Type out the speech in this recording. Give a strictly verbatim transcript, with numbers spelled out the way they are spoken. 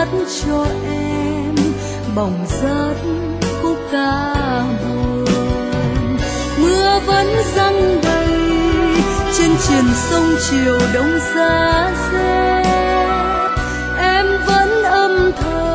hát cho em bỏng rát khúc ca buồn. Mưa vẫn giăng đầy trên triền sông chiều đông giá rét, em vẫn âm thầm